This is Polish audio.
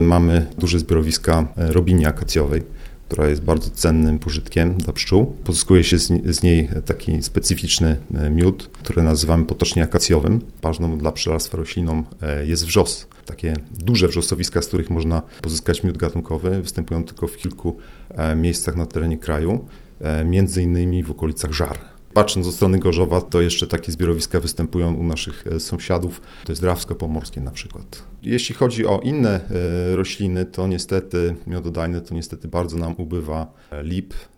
Mamy duże zbiorowiska robini akacjowej, która jest bardzo cennym pożytkiem dla pszczół. Pozyskuje się z niej taki specyficzny miód, który nazywamy potocznie akacjowym. Ważną dla pszczelarstwa rośliną jest wrzos. Takie duże wrzosowiska, z których można pozyskać miód gatunkowy, występują tylko w kilku miejscach na terenie kraju, między innymi w okolicach Żar. Patrząc od strony Gorzowa, to jeszcze takie zbiorowiska występują u naszych sąsiadów, to jest Drawsko Pomorskie na przykład. Jeśli chodzi o inne rośliny, to niestety miododajne, to niestety bardzo nam ubywa lip,